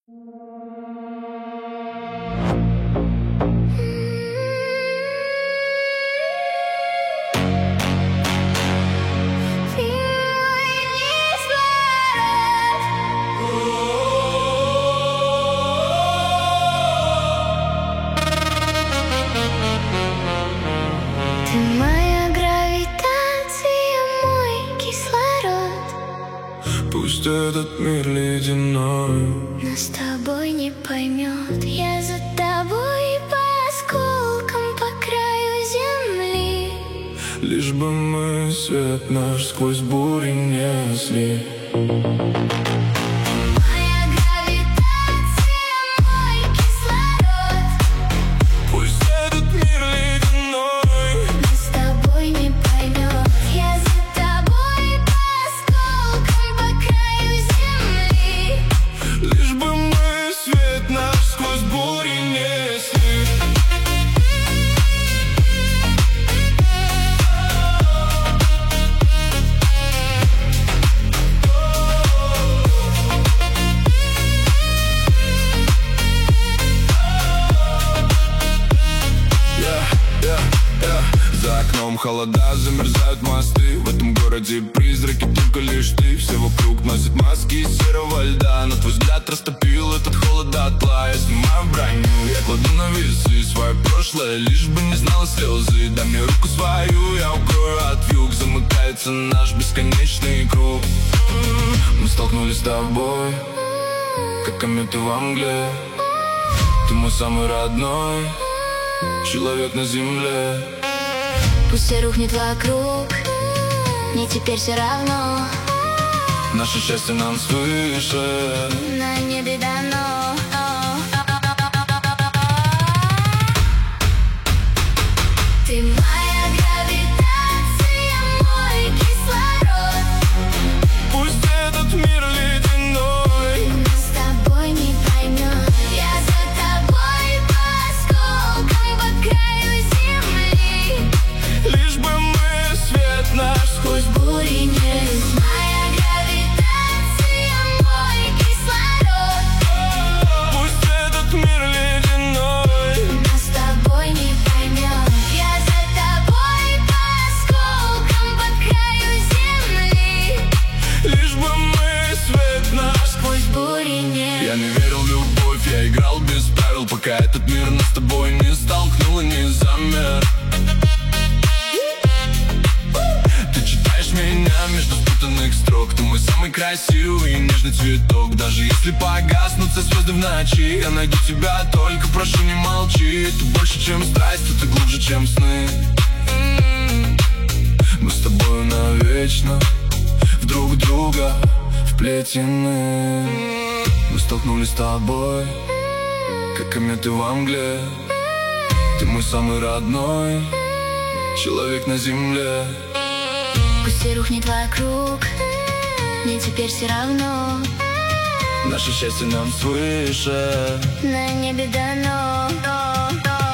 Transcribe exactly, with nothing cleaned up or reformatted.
Ты моя гравитация, мой кислород. Пусть этот мир ледяной Нас с тобой не поймет. Я за тобой по осколкам по краю земли. лишь бы мы свет наш сквозь бури несли. Моя гравитация, мой кислород. Пусть этот мир ледяной Нас с тобой не поймет. Я за тобой по осколкам по краю земли. лишь бы мы свет наш сквозь бури несли. За окном холода, замерзают мосты. В этом городе призраки, только лишь ты. Все вокруг носят маски из серого льда. На твой взгляд растопил этот холод дотла. Я снимаю броню, я кладу на весы свое прошлое, лишь бы не знала слезы. Дай мне руку свою, я укрою от вьюг. Замыкается наш бесконечный круг. Мы столкнулись с тобой, как кометы во мгле. Ты мой самый родной человек на земле. Пусть все рухнет вокруг, мне теперь все равно. Наше счастье нам свыше, На небе дано. Ты моя гравитация, мой кислород. пусть этот мир ледяной Нас с тобой не поймет. Я за тобой по осколкам по краю земли. лишь бы мы свет наш сквозь. Пусть бури не моя гравитация, мой кислород. Пусть этот мир ледяной Нас с тобой не поймет. Я за тобой по осколкам по краю земли. лишь бы мы свет наш. Пусть бури не. Я не верил в любовь, я играл без правил, пока этот мир нас с тобой не столкнул и не замер. Ты читаешь меня между спутанных строк. Ты мой самый красивый и нежный цветок. Даже если погаснут все звезды в ночи, я найду тебя, только прошу не молчи. Ты больше чем страсть, ты глубже чем сны. Мы с тобой навечно в друг друга вплетены. Мы столкнулись с тобой, как кометы во мгле. Ты мой самый родной человек на земле. Пусть все рухнет вокруг, мне теперь все равно. Наше счастье нам свыше. На небе дано.